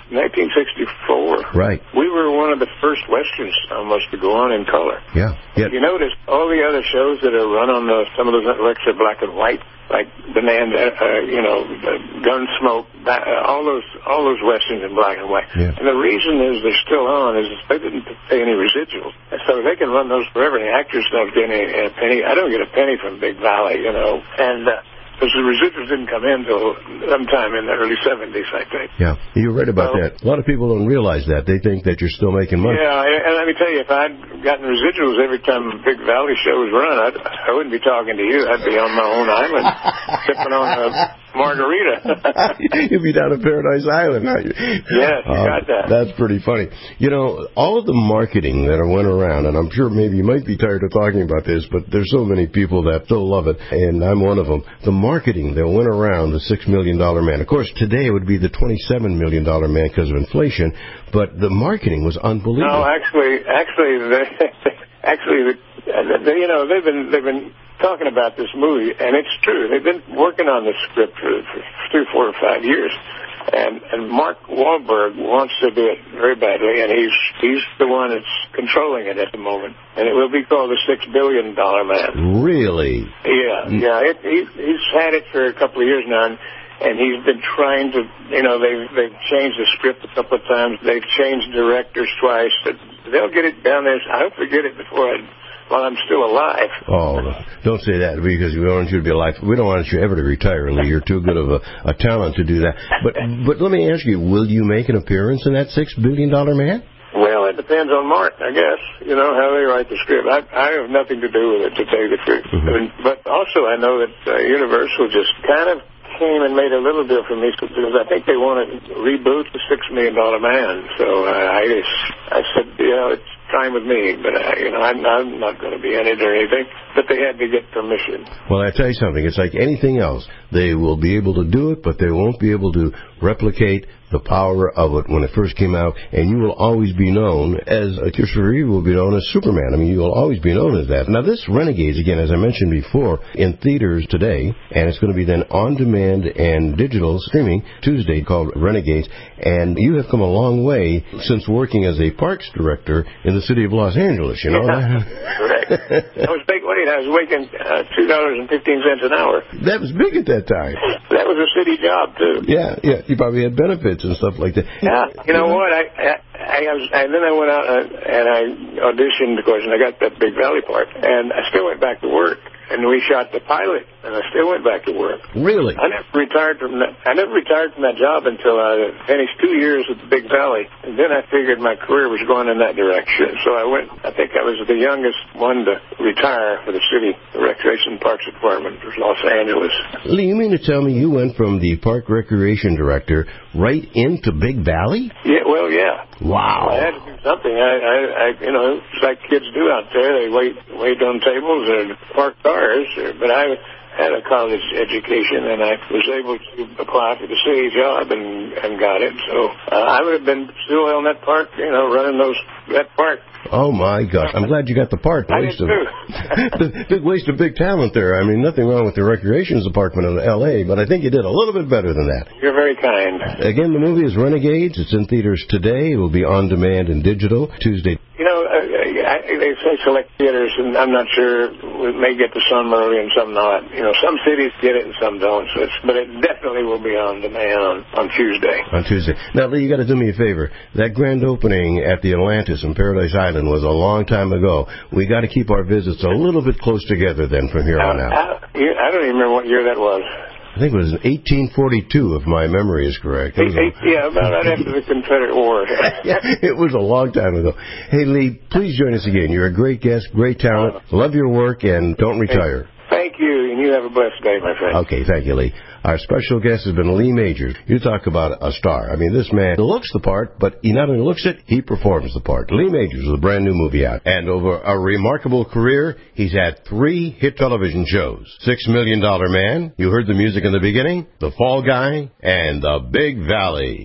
nineteen sixty-four. Right. We were one of the first westerns almost to go on in color. Yeah. yeah. You notice all the other shows that are run on the, some of those networks are black and white, like Bonanza, uh, you know, Gunsmoke, uh, all those all those westerns in black and white. Yeah. And the reason is they're still on is they didn't pay any residuals, and so they can run those forever. And the actors don't get any a penny. I don't get a penny from Big Valley, you know, and. Uh, Because the residuals didn't come in until sometime in the early seventies, I think. Yeah, you're right about so, that. A lot of people don't realize that. They think that you're still making money. Yeah, and let me tell you, if I'd gotten residuals every time a Big Valley show was run, I'd, I wouldn't be talking to you. I'd be on my own island, sipping on a margarita. You'd be down at Paradise Island, aren't you? Yes, you uh, got that. That's pretty funny. You know, all of the marketing that went around, and I'm sure maybe you might be tired of talking about this, but there's so many people that still love it, and I'm one of them. The marketing that went around the six million dollars man. Of course, today it would be the twenty-seven million dollars man because of inflation, but the marketing was unbelievable. No, actually, actually, they, actually, they, you know, they've been they've been talking about this movie, and it's true. They've been working on this script for, for three, four, or five years, and and Mark Wahlberg wants to do it very badly, and he's he's the one that's controlling it at the moment, and it will be called the Six Billion Dollar Man. Really? Yeah, yeah. It, he, he's had it for a couple of years now. And, And he's been trying to, you know, they've, they've changed the script a couple of times. They've changed directors twice. They'll get it down there. I hope they get it before I, while I'm still alive. Oh, don't say that, because we want you to be alive. We don't want you ever to retire, Lee. You're too good of a, a talent to do that. But but let me ask you, will you make an appearance in that six billion dollar man? Well, it depends on Mark, I guess. You know, how they write the script. I, I have nothing to do with it, to tell you the truth. Mm-hmm. I mean, but also I know that uh, Universal just kind of came and made a little deal for me because I think they want to reboot the Six Million Dollar Man. So uh, I just, I said, you know, it's fine with me, but uh, you know, I'm, I'm not going to be in it or anything. But they had to get permission. Well, I tell you something. It's like anything else. They will be able to do it, but they won't be able to replicate the power of it when it first came out, and you will always be known as, uh, Christopher Reeve will be known as Superman. I mean, you will always be known as that. Now, this Renegades, again, as I mentioned before, in theaters today, and it's going to be then on demand and digital streaming Tuesday, called Renegades, and you have come a long way since working as a parks director in the city of Los Angeles, you know? Yeah, correct. I was big weight. I was making uh, two dollars and fifteen cents an hour. That was big at that time. That was a city job, too. Yeah, yeah. You probably had benefits and stuff like that. Yeah, you know what? I, I, I was, and then I went out and I auditioned, of course, and I got that Big Valley part, and I still went back to work. And we shot the pilot, and I still went back to work. Really? I never retired from that. I never retired from that job until I finished two years with the Big Valley, and then I figured my career was going in that direction. So I went. I think I was the youngest one to retire for the city the Recreation Parks Department for Los Angeles. Lee, you mean to tell me you went from the park recreation director right into Big Valley? Yeah. Well, yeah. Wow. I had to do something. I, I, I you know, it's like kids do out there. They wait, wait on tables and park cars. But I had a college education, and I was able to apply for the city job and, and got it. So uh, I would have been still on that park, you know, running those that park. Oh, my God. I'm glad you got the part. I did, of, too. Big waste of big talent there. I mean, nothing wrong with the recreations department in L A, but I think you did a little bit better than that. You're very kind. Again, the movie is Renegades. It's in theaters today. It will be on demand and digital Tuesday. You know, uh, I, they say select theaters, and I'm not sure. We may get to some early and some not. You know, some cities get it and some don't. So it's, but it definitely will be on demand on, on Tuesday. On Tuesday. Now, Lee, you got to do me a favor. That grand opening at the Atlantis in Paradise Island was a long time ago. We got to keep our visits a little bit close together then from here on out. I, I don't even remember what year that was. I think it was in eighteen forty-two, if my memory is correct. It was a, yeah, about right after the Confederate War. Yeah, it was a long time ago. Hey, Lee, please join us again. You're a great guest, great talent. Love your work, and don't retire. Thank you, and you have a blessed day, my friend. Okay, thank you, Lee. Our special guest has been Lee Majors. You talk about a star. I mean, this man looks the part, but he not only looks it, he performs the part. Lee Majors with a brand new movie out. And over a remarkable career, he's had three hit television shows. Six Million Dollar Man, you heard the music in the beginning, The Fall Guy, and The Big Valley.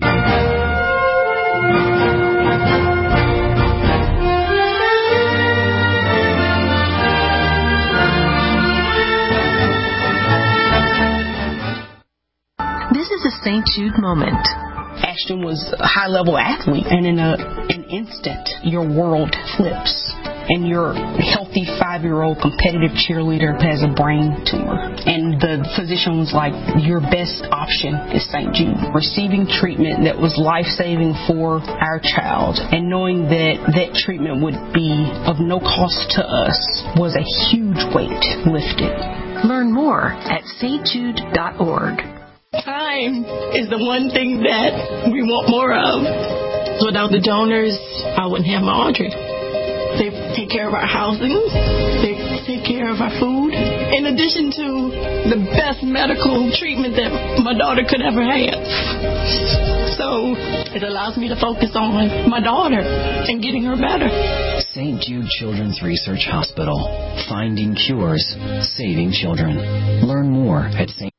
This is a Saint Jude moment. Ashton was a high-level athlete, and in a, an instant, your world flips. And your healthy five-year-old competitive cheerleader has a brain tumor. And the physician was like, your best option is Saint Jude. Receiving treatment that was life-saving for our child and knowing that that treatment would be of no cost to us was a huge weight lifted. Learn more at Saint Jude dot org. Time is the one thing that we want more of. Without the donors, I wouldn't have my Audrey. They take care of our housing. They take care of our food. In addition to the best medical treatment that my daughter could ever have. So it allows me to focus on my daughter and getting her better. Saint Jude Children's Research Hospital. Finding cures, saving children. Learn more at Saint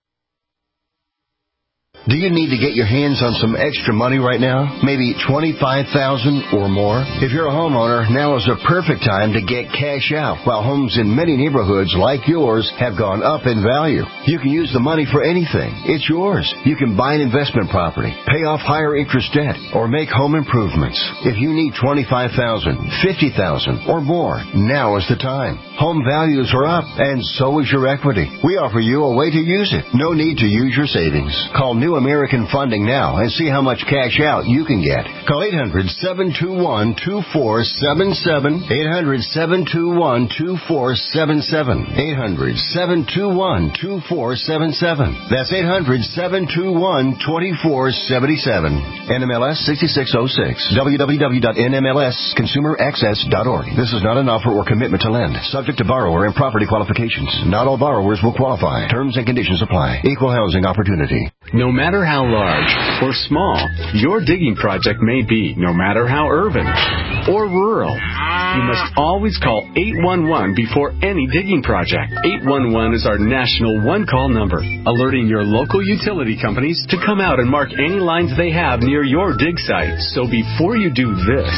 Do you need to get your hands on some extra money right now? Maybe twenty-five thousand dollars or more? If you're a homeowner, now is the perfect time to get cash out while homes in many neighborhoods like yours have gone up in value. You can use the money for anything. It's yours. You can buy an investment property, pay off higher interest debt, or make home improvements. If you need twenty-five thousand dollars, fifty thousand dollars, or more, now is the time. Home values are up, and so is your equity. We offer you a way to use it. No need to use your savings. Call New American Funding now and see how much cash out you can get. Call eight hundred, seven two one, two four seven seven, eight hundred, seven two one, two four seven seven, eight hundred, seven two one, two four seven seven. That's eight hundred, seven two one, two four seven seven. N M L S sixty-six oh six. w w w dot n m l s consumer access dot org. This is not an offer or commitment to lend. Subject to borrower and property qualifications. Not all borrowers will qualify. Terms and conditions apply. Equal housing opportunity. No matter how large or small your digging project may be, no matter how urban or rural, you must always call eight one one before any digging project. eight one one is our national one-call number, alerting your local utility companies to come out and mark any lines they have near your dig site. So before you do this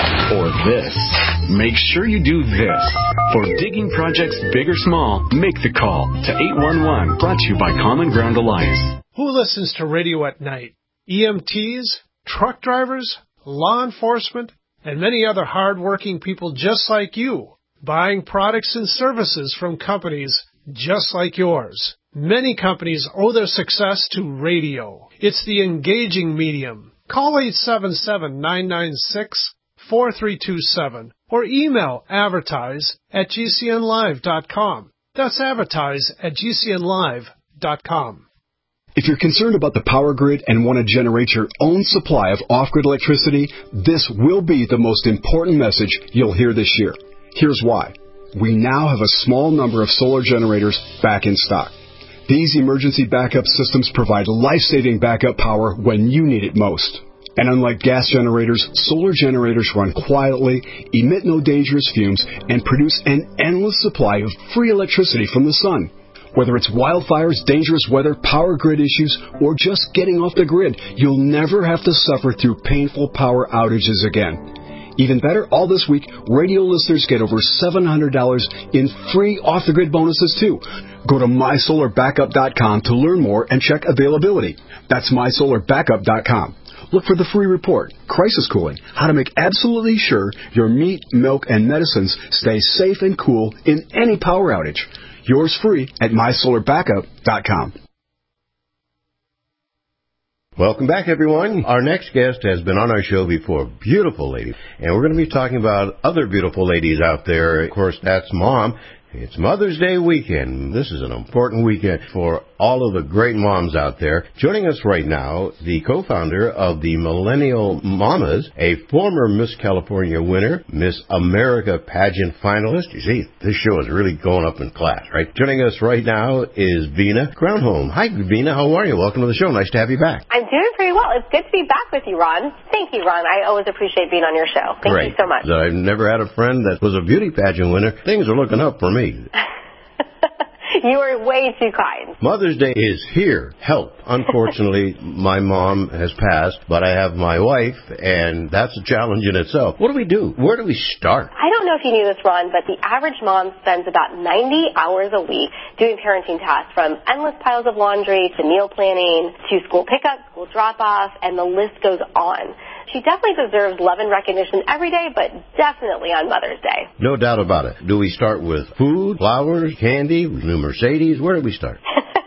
or this, make sure you do this. For digging projects big or small, make the call to eight one one, brought to you by Common Ground Alliance. Who listens to radio at night? E M Ts, truck drivers, law enforcement, and many other hard-working people just like you, buying products and services from companies just like yours. Many companies owe their success to radio. It's the engaging medium. Call eight seven seven, nine nine six, four three two seven or email advertise at g c n live dot com. That's advertise at g c n live dot com. If you're concerned about the power grid and want to generate your own supply of off-grid electricity, this will be the most important message you'll hear this year. Here's why. We now have a small number of solar generators back in stock. These emergency backup systems provide life-saving backup power when you need it most. And unlike gas generators, solar generators run quietly, emit no dangerous fumes, and produce an endless supply of free electricity from the sun. Whether it's wildfires, dangerous weather, power grid issues, or just getting off the grid, you'll never have to suffer through painful power outages again. Even better, all this week, radio listeners get over seven hundred dollars in free off-the-grid bonuses, too. Go to my solar backup dot com to learn more and check availability. That's my solar backup dot com. Look for the free report, Crisis Cooling, how to make absolutely sure your meat, milk, and medicines stay safe and cool in any power outage. Yours free at my solar backup dot com. Welcome back, everyone. Our next guest has been on our show before, beautiful lady. And we're going to be talking about other beautiful ladies out there. Of course, that's Mom. It's Mother's Day weekend. This is an important weekend for all of the great moms out there. Joining us right now, the co-founder of the Millennial Mamas, a former Miss California winner, Miss America pageant finalist. You see, this show is really going up in class, right? Joining us right now is Vina Grounholm. Hi, Vina. How are you? Welcome to the show. Nice to have you back. I'm doing pretty well. It's good to be back with you, Ron. Thank you, Ron. I always appreciate being on your show. Thank Great. you so much. I've never had a friend that was a beauty pageant winner. Things are looking up for me. You are way too kind. Mother's Day is here. Help. Unfortunately, my mom has passed, but I have my wife, and that's a challenge in itself. What do we do? Where do we start? I don't know if you knew this, Ron, but the average mom spends about ninety hours a week doing parenting tasks, from endless piles of laundry to meal planning to school pickup, school drop-off, and the list goes on. She definitely deserves love and recognition every day, but definitely on Mother's Day. No doubt about it. Do we start with food, flowers, candy, new Mercedes? Where do we start?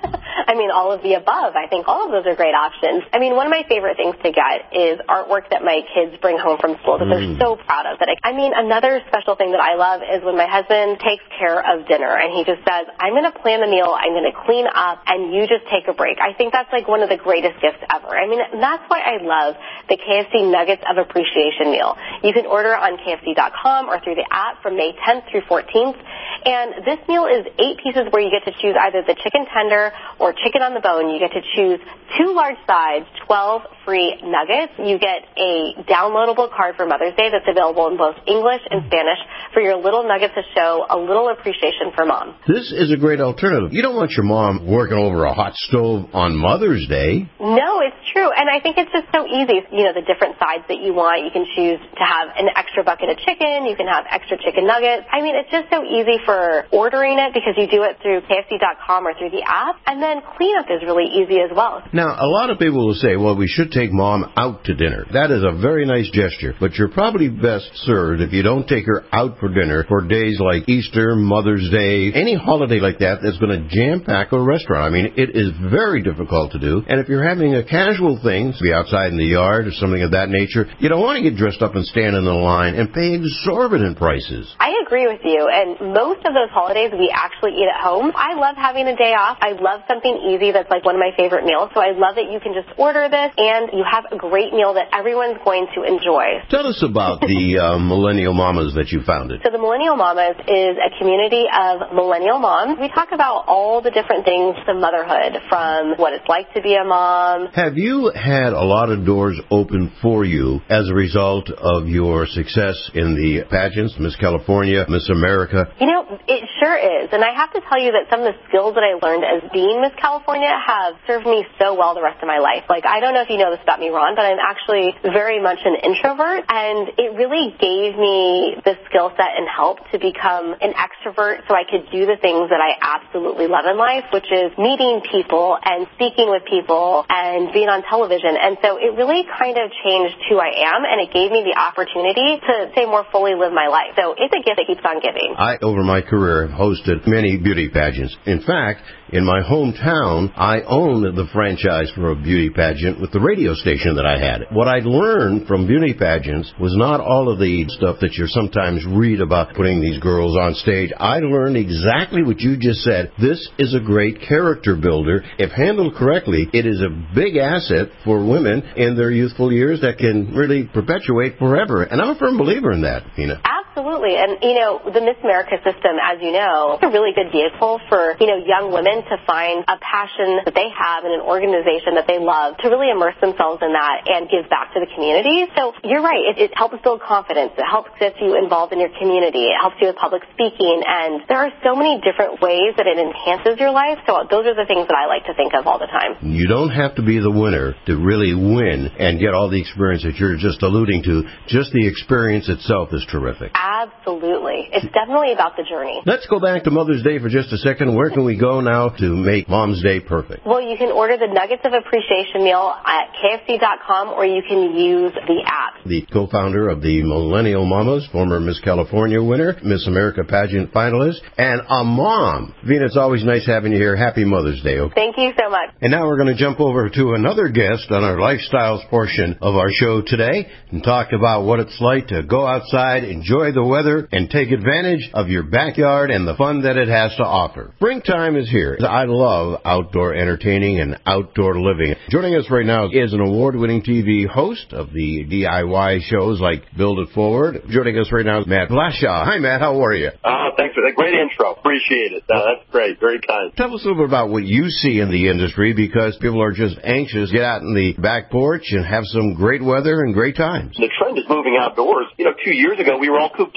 I mean, all of the above. I think all of those are great options. I mean, one of my favorite things to get is artwork that my kids bring home from school that mm. they're so proud of. That I, I mean, another special thing that I love is when my husband takes care of dinner and he just says, I'm going to plan the meal, I'm going to clean up, and you just take a break. I think that's like one of the greatest gifts ever. I mean, that's why I love the K F C Nuggets of Appreciation meal. You can order on K F C dot com or through the app from May tenth through fourteenth. And this meal is eight pieces where you get to choose either the chicken tender or chicken on the bone. You get to choose two large sides, twelve free nuggets. You get a downloadable card for Mother's Day that's available in both English and Spanish for your little nuggets to show a little appreciation for Mom. This is a great alternative. You don't want your mom working over a hot stove on Mother's Day. No, it's true. And I think it's just so easy. You know, the different sides that you want. You can choose to have an extra bucket of chicken. You can have extra chicken nuggets. I mean, it's just so easy for ordering it because you do it through K F C dot com or through the app. And then cleanup is really easy as well. Now, a lot of people will say, well, we should take Mom out to dinner. That is a very nice gesture, but you're probably best served if you don't take her out for dinner for days like Easter, Mother's Day, any holiday like that that's going to jam-pack a restaurant. I mean, it is very difficult to do, and if you're having a casual thing, to be outside in the yard or something of that nature, you don't want to get dressed up and stand in the line and pay exorbitant prices. I agree with you, and most of those holidays we actually eat at home. I love having a day off. I love something easy that's like one of my favorite meals, so I love that you can just order this and you have a great meal that everyone's going to enjoy. Tell us about the uh, Millennial Mamas that you founded. So the Millennial Mamas is a community of millennial moms. We talk about all the different things to motherhood, from what it's like to be a mom. Have you had a lot of doors open for you as a result of your success in the pageants, Miss California, Miss America? You know, it sure is. And I have to tell you that some of the skills that I learned as being Miss California have served me so well the rest of my life. Like, I don't know if you know this about me, Ron, but I'm actually very much an introvert, and it really gave me the skill set and help to become an extrovert so I could do the things that I absolutely love in life, which is meeting people and speaking with people and being on television. And so it really kind of changed who I am, and it gave me the opportunity to, say, more fully live my life. So it's a gift that keeps on giving. I, over my career, have hosted many beauty pageants. In fact, in my hometown, I owned the franchise for a beauty pageant with the radio station that I had. What I learned from beauty pageants was not all of the stuff that you sometimes read about putting these girls on stage. I learned exactly what you just said. This is a great character builder. If handled correctly, it is a big asset for women in their youthful years that can really perpetuate forever. And I'm a firm believer in that, Tina. Absolutely. And, you know, the Miss America system, as you know, is a really good vehicle for, you know, young women to find a passion that they have in an organization that they love, to really immerse themselves in that and give back to the community. So you're right. It, it helps build confidence. It helps get you involved in your community. It helps you with public speaking. And there are so many different ways that it enhances your life. So those are the things that I like to think of all the time. You don't have to be the winner to really win and get all the experience that you're just alluding to. Just the experience itself is terrific. Absolutely. It's definitely about the journey. Let's go back to Mother's Day for just a second. Where can we go now to make Mom's Day perfect? Well, you can order the Nuggets of Appreciation meal at K F C dot com, or you can use the app. The co-founder of the Millennial Mamas, former Miss California winner, Miss America pageant finalist, and a mom. Vena, it's always nice having you here. Happy Mother's Day. Okay? Thank you so much. And now we're going to jump over to another guest on our lifestyles portion of our show today and talk about what it's like to go outside, enjoy the weather, and take advantage of your backyard and the fun that it has to offer. Springtime is here. I love outdoor entertaining and outdoor living. Joining us right now is an award-winning T V host of the D I Y shows like Build It Forward. Joining us right now is Matt Blashaw. Hi, Matt. How are you? Oh, thanks for that great intro. Appreciate it. Uh, that's great. Very kind. Tell us a little bit about what you see in the industry, because people are just anxious to get out in the back porch and have some great weather and great times. The trend is moving outdoors. You know, two years ago, we were all cooped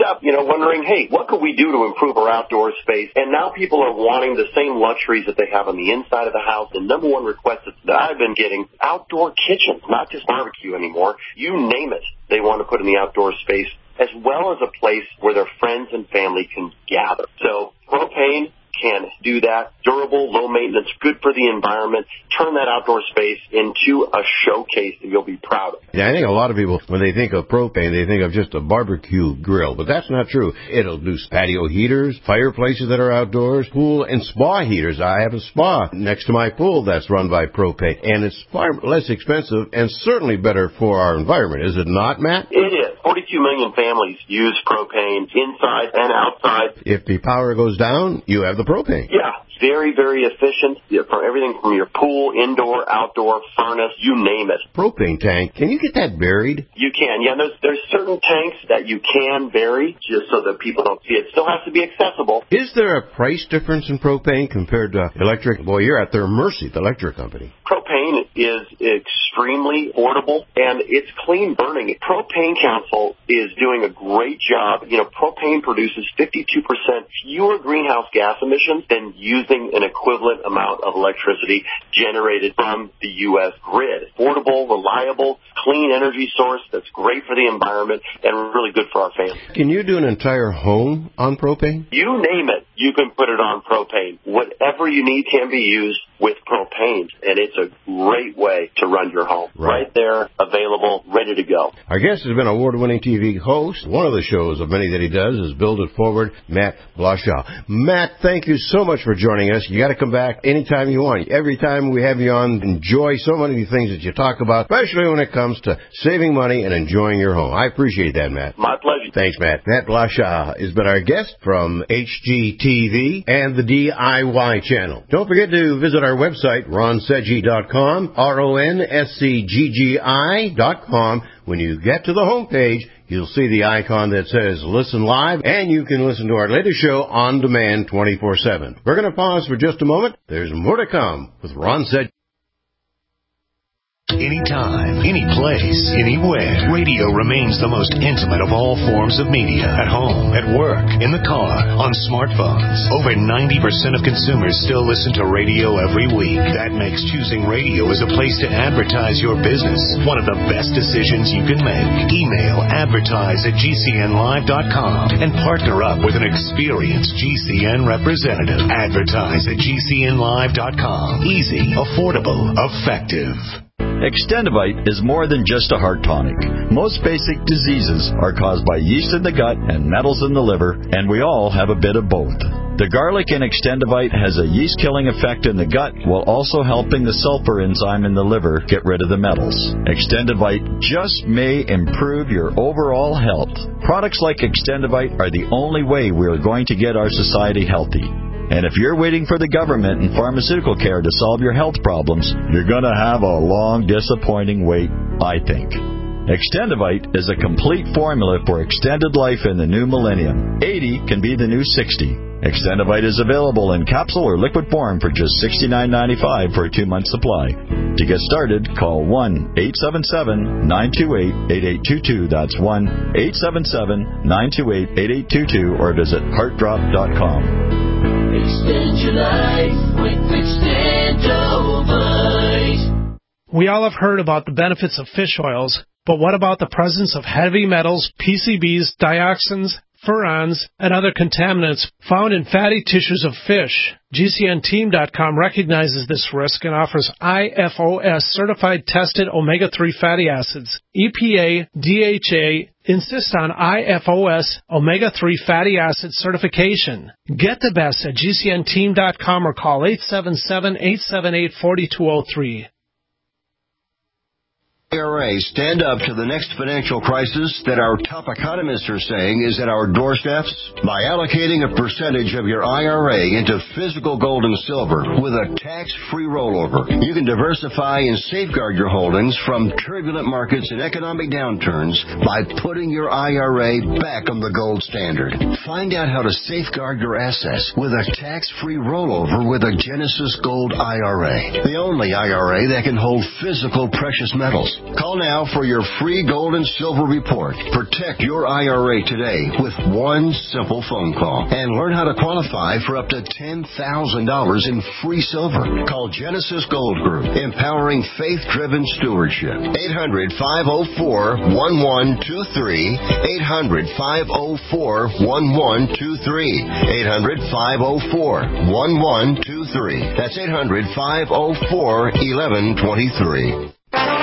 up, you know, wondering, hey, what could we do to improve our outdoor space? And now people are wanting the same luxuries that they have on the inside of the house. The number one request that I've been getting, outdoor kitchens, not just barbecue anymore. You name it, they want to put in the outdoor space, as well as a place where their friends and family can gather. So propane can do that. Durable, low maintenance, good for the environment. Turn that outdoor space into a showcase that you'll be proud of. Yeah, I think a lot of people, when they think of propane, they think of just a barbecue grill, but that's not true. It'll do patio heaters, fireplaces that are outdoors, pool and spa heaters. I have a spa next to my pool that's run by propane, and it's far less expensive and certainly better for our environment. Is it not, Matt? It is. forty-two million families use propane inside and outside. If the power goes down, you have the propane. Yeah, very, very efficient for everything from your pool, indoor, outdoor, furnace, you name it. Propane tank, can you get that buried? You can, yeah. There's, there's certain tanks that you can bury just so that people don't see it. It still has to be accessible. Is there a price difference in propane compared to electric? Boy, you're at their mercy, the electric company. Propane is extremely affordable, and it's clean burning. Propane Council is doing a great job. You know, propane produces fifty-two percent fewer greenhouse gas emissions than using an equivalent amount of electricity generated from the U S grid. Affordable, reliable, clean energy source that's great for the environment and really good for our family. Can you do an entire home on propane? You name it, you can put it on propane. Whatever you need can be used with propane, and it's a great way to run your home. Right, right there, available, ready to go. Our guest has been award-winning T V host. One of the shows of many that he does is Build It Forward, Matt Blashaw. Matt, thank you so much for joining us. You got to come back anytime you want. Every time we have you on, enjoy so many of the things that you talk about, especially when it comes to saving money and enjoying your home. I appreciate that, Matt. My pleasure. Thanks, Matt. Matt Blashaw has been our guest from H G T V and the D I Y channel. Don't forget to visit our website, ron seggi dot com, R O N S C G G I dot com. When you get to the homepage, you'll see the icon that says Listen Live, and you can listen to our latest show on demand twenty-four seven. We're going to pause for just a moment. There's more to come with Ron Seggi. Anytime, any place, anywhere. Radio remains the most intimate of all forms of media. At home, at work, in the car, on smartphones. Over ninety percent of consumers still listen to radio every week. That makes choosing radio as a place to advertise your business one of the best decisions you can make. Email advertise at G C N live dot com and partner up with an experienced G C N representative. Advertise at G C N live dot com. Easy, affordable, effective. Extendivite is more than just a heart tonic. Most basic diseases are caused by yeast in the gut and metals in the liver, and we all have a bit of both. The garlic in Extendivite has a yeast-killing effect in the gut while also helping the sulfur enzyme in the liver get rid of the metals. Extendivite just may improve your overall health. Products like Extendivite are the only way we are going to get our society healthy. And if you're waiting for the government and pharmaceutical care to solve your health problems, you're going to have a long, disappointing wait, I think. Extendivite is a complete formula for extended life in the new millennium. eighty can be the new sixty. Extendivite is available in capsule or liquid form for just sixty-nine ninety-five for a two-month supply. To get started, call one eight seven seven, nine two eight, eight eight two two. That's one eight seven seven, nine two eight, eight eight two two or visit heart drop dot com. Extend your life with Extendivite. We all have heard about the benefits of fish oils, but what about the presence of heavy metals, P C Bs, dioxins, furans, and other contaminants found in fatty tissues of fish? G C N team dot com recognizes this risk and offers I F O S certified tested omega three fatty acids. E P A, D H A insist on I F O S omega three fatty acid certification. Get the best at G C N team dot com or call eight seven seven, eight seven eight, four two zero three. I R A stand up to the next financial crisis that our top economists are saying is at our doorsteps? By allocating a percentage of your I R A into physical gold and silver with a tax-free rollover, you can diversify and safeguard your holdings from turbulent markets and economic downturns by putting your I R A back on the gold standard. Find out how to safeguard your assets with a tax-free rollover with a Genesis Gold I R A, the only I R A that can hold physical precious metals. Call now for your free gold and silver report. Protect your I R A today with one simple phone call and learn how to qualify for up to ten thousand dollars in free silver. Call Genesis Gold Group, empowering faith-driven stewardship. eight hundred, five oh four, one one two three. eight hundred, five oh four, one one two three. eight hundred, five oh four, one one two three. That's eight hundred, five oh four, one one two three.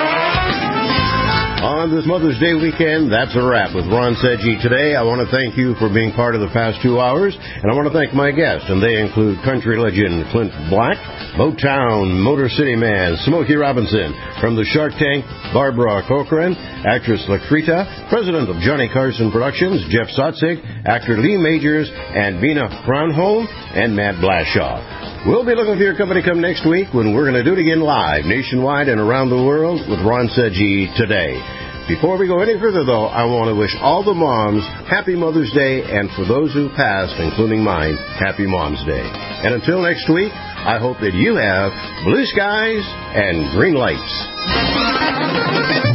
On this Mother's Day weekend, that's a wrap with Ron Sedgy today. I want to thank you for being part of the past two hours, and I want to thank my guests, and they include country legend Clint Black, Motown, Motor City Man, Smokey Robinson, from the Shark Tank, Barbara Corcoran, actress Lakrita, president of Johnny Carson Productions, Jeff Sotzig, actor Lee Majors, and Bina Brownholm, and Matt Blashaw. We'll be looking for your company come next week when we're going to do it again live, nationwide and around the world with Ron Sedgy today. Before we go any further, though, I want to wish all the moms Happy Mother's Day, and for those who passed, including mine, Happy Mom's Day. And until next week, I hope that you have blue skies and green lights.